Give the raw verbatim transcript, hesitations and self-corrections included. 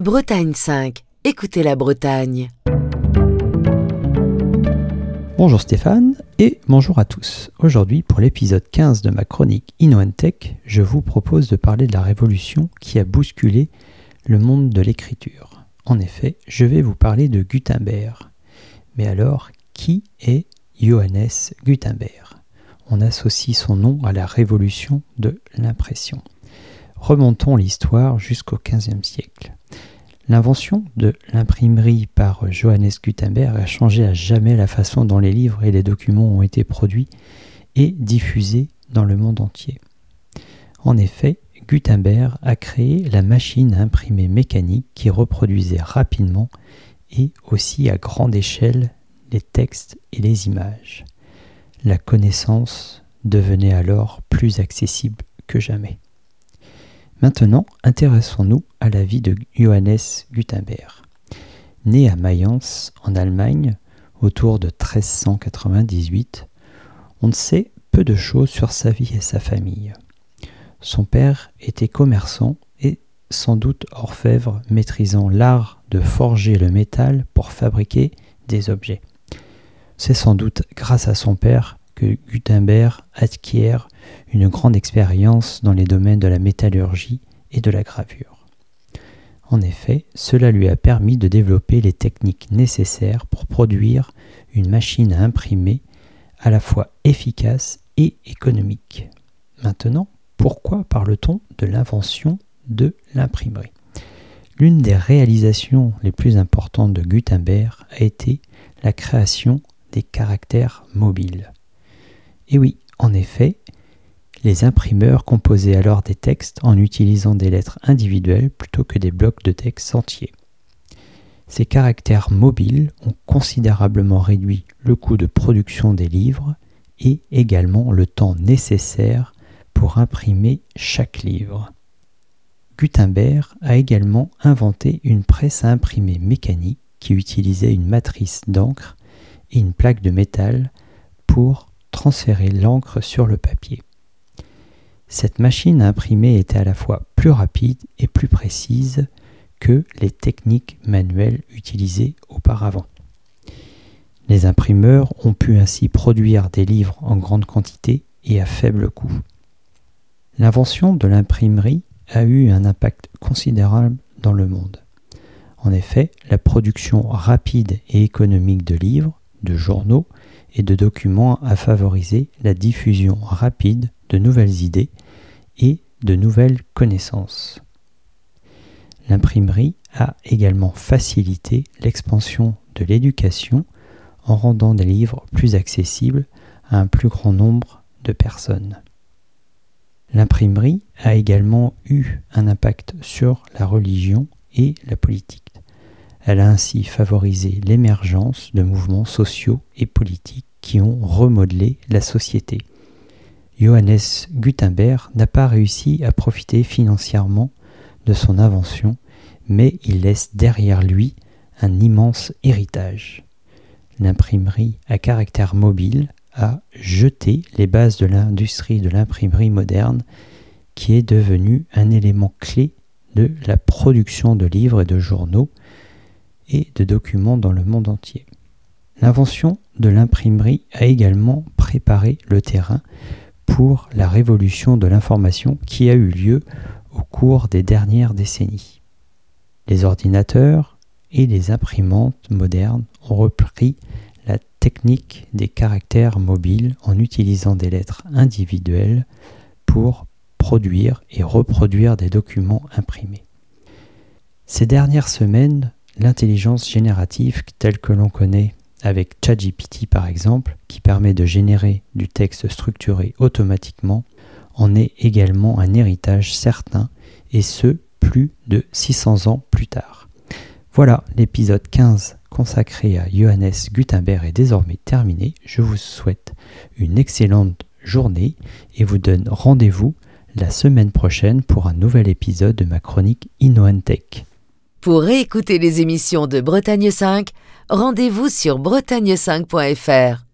Bretagne cinq, écoutez la Bretagne. Bonjour Stéphane et bonjour à tous. Aujourd'hui, pour l'épisode quinze de ma chronique InnoTech, je vous propose de parler de la révolution qui a bousculé le monde de l'écriture. En effet, je vais vous parler de Gutenberg. Mais alors, qui est Johannes Gutenberg ? On associe son nom à la révolution de l'impression. Remontons l'histoire jusqu'au quinzième siècle. L'invention de l'imprimerie par Johannes Gutenberg a changé à jamais la façon dont les livres et les documents ont été produits et diffusés dans le monde entier. En effet, Gutenberg a créé la machine à imprimer mécanique qui reproduisait rapidement et aussi à grande échelle les textes et les images. La connaissance devenait alors plus accessible que jamais. Maintenant, intéressons-nous à la vie de Johannes Gutenberg. Né à Mayence, en Allemagne, autour de treize cent quatre-vingt-dix-huit, on ne sait peu de choses sur sa vie et sa famille. Son père était commerçant et sans doute orfèvre maîtrisant l'art de forger le métal pour fabriquer des objets. C'est sans doute grâce à son père que Gutenberg acquiert une grande expérience dans les domaines de la métallurgie et de la gravure. En effet, cela lui a permis de développer les techniques nécessaires pour produire une machine à imprimer à la fois efficace et économique. Maintenant, pourquoi parle-t-on de l'invention de l'imprimerie ? L'une des réalisations les plus importantes de Gutenberg a été la création des caractères mobiles. Et oui, en effet, les imprimeurs composaient alors des textes en utilisant des lettres individuelles plutôt que des blocs de texte entiers. Ces caractères mobiles ont considérablement réduit le coût de production des livres et également le temps nécessaire pour imprimer chaque livre. Gutenberg a également inventé une presse à imprimer mécanique qui utilisait une matrice d'encre et une plaque de métal pour transférer l'encre sur le papier. Cette machine à imprimer était à la fois plus rapide et plus précise que les techniques manuelles utilisées auparavant. Les imprimeurs ont pu ainsi produire des livres en grande quantité et à faible coût. L'invention de l'imprimerie a eu un impact considérable dans le monde. En effet, la production rapide et économique de livres, de journaux et de documents a favorisé la diffusion rapide de nouvelles idées et de nouvelles connaissances. L'imprimerie a également facilité l'expansion de l'éducation en rendant des livres plus accessibles à un plus grand nombre de personnes. L'imprimerie a également eu un impact sur la religion et la politique. Elle a ainsi favorisé l'émergence de mouvements sociaux et politiques qui ont remodelé la société. Johannes Gutenberg n'a pas réussi à profiter financièrement de son invention, mais il laisse derrière lui un immense héritage. L'imprimerie à caractère mobile a jeté les bases de l'industrie de l'imprimerie moderne, qui est devenue un élément clé de la production de livres et de journaux et de documents dans le monde entier. L'invention de l'imprimerie a également préparé le terrain pour la révolution de l'information qui a eu lieu au cours des dernières décennies. Les ordinateurs et les imprimantes modernes ont repris la technique des caractères mobiles en utilisant des lettres individuelles pour produire et reproduire des documents imprimés. Ces dernières semaines, l'intelligence générative telle que l'on connaît avec ChatGPT par exemple, qui permet de générer du texte structuré automatiquement, en est également un héritage certain, et ce, plus de six cents ans plus tard. Voilà, l'épisode quinze consacré à Johannes Gutenberg est désormais terminé. Je vous souhaite une excellente journée et vous donne rendez-vous la semaine prochaine pour un nouvel épisode de ma chronique InnoTech. Pour réécouter les émissions de Bretagne cinq, rendez-vous sur bretagne cinq point f r.